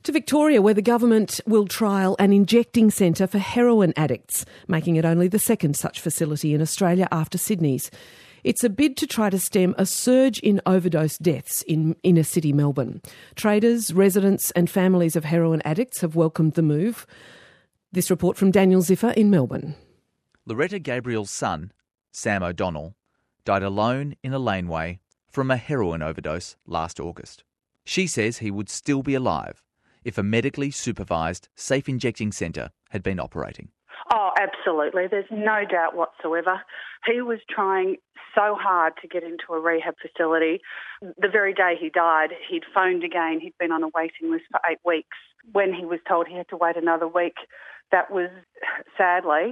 To Victoria, where the government will trial an injecting centre for heroin addicts, making it only the second such facility in Australia after Sydney's. It's a bid to try to stem a surge in overdose deaths in inner city Melbourne. Traders, residents and families of heroin addicts have welcomed the move. This report from Daniel Ziffer in Melbourne. Loretta Gabriel's son, Sam O'Donnell, died alone in a laneway from a heroin overdose last August. She says he would still be alive if a medically supervised safe injecting centre had been operating. Oh, absolutely. There's no doubt whatsoever. He was trying so hard to get into a rehab facility. The very day he died, he'd phoned again. He'd been on a waiting list for 8 weeks. When he was told he had to wait another week, that was, sadly,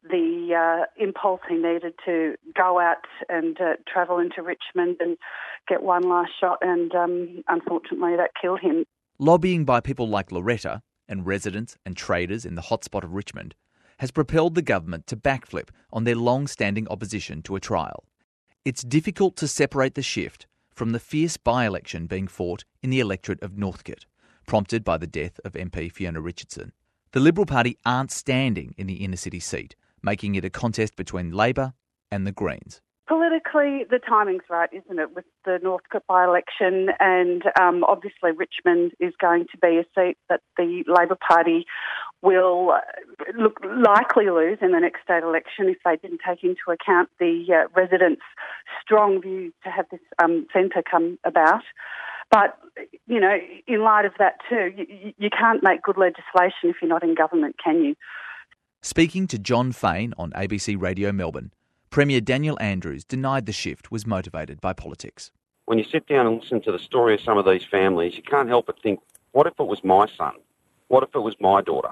the impulse he needed to go out and travel into Richmond and get one last shot, and unfortunately that killed him. Lobbying by people like Loretta and residents and traders in the hotspot of Richmond has propelled the government to backflip on their long-standing opposition to a trial. It's difficult to separate the shift from the fierce by-election being fought in the electorate of Northcote, prompted by the death of MP Fiona Richardson. The Liberal Party aren't standing in the inner-city seat, making it a contest between Labor and the Greens. Politically, the timing's right, isn't it, with the Northcote by-election, and obviously Richmond is going to be a seat that the Labor Party will likely lose in the next state election if they didn't take into account the residents' strong views to have this centre come about. But, you know, in light of that too, you can't make good legislation if you're not in government, can you? Speaking to John Fain on ABC Radio Melbourne, Premier Daniel Andrews denied the shift was motivated by politics. When you sit down and listen to the story of some of these families, you can't help but think, what if it was my son? What if it was my daughter?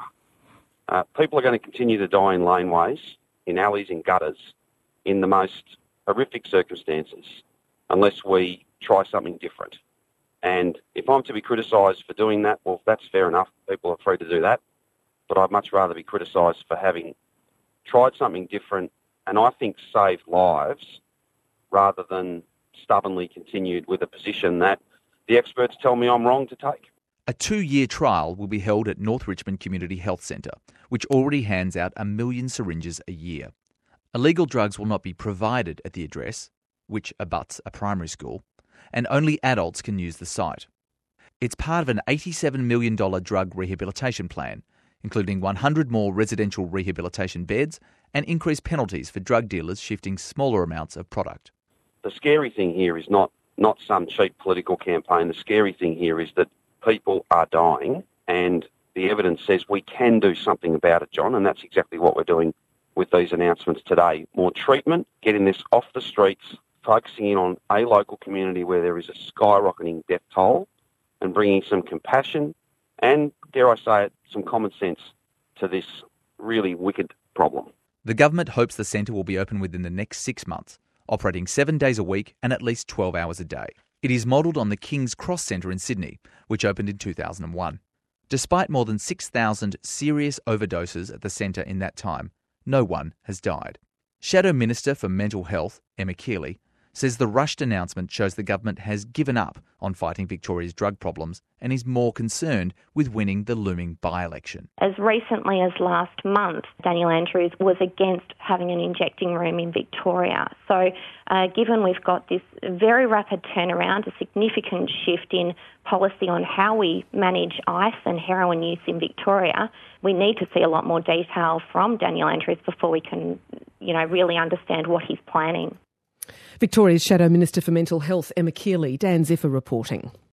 People are going to continue to die in laneways, in alleys, in gutters, in the most horrific circumstances, unless we try something different. And if I'm to be criticised for doing that, well, that's fair enough. People are free to do that. But I'd much rather be criticised for having tried something different and I think saved lives rather than stubbornly continued with a position that the experts tell me I'm wrong to take. A 2-year trial will be held at North Richmond Community Health Centre, which already hands out 1 million syringes a year. Illegal drugs will not be provided at the address, which abuts a primary school, and only adults can use the site. It's part of an $87 million drug rehabilitation plan, including 100 more residential rehabilitation beds and increased penalties for drug dealers shifting smaller amounts of product. The scary thing here is not some cheap political campaign. The scary thing here is that people are dying and the evidence says we can do something about it, John, and that's exactly what we're doing with these announcements today. More treatment, getting this off the streets, focusing in on a local community where there is a skyrocketing death toll and bringing some compassion and, dare I say it, some common sense to this really wicked problem. The government hopes the centre will be open within the next 6 months, operating 7 days a week and at least 12 hours a day. It is modelled on the King's Cross Centre in Sydney, which opened in 2001. Despite more than 6,000 serious overdoses at the centre in that time, no one has died. Shadow Minister for Mental Health, Emma Keeley, says the rushed announcement shows the government has given up on fighting Victoria's drug problems and is more concerned with winning the looming by-election. As recently as last month, Daniel Andrews was against having an injecting room in Victoria. So given we've got this very rapid turnaround, a significant shift in policy on how we manage ice and heroin use in Victoria, we need to see a lot more detail from Daniel Andrews before we can, really understand what he's planning. Victoria's Shadow Minister for Mental Health, Emma Keeley. Dan Ziffer reporting.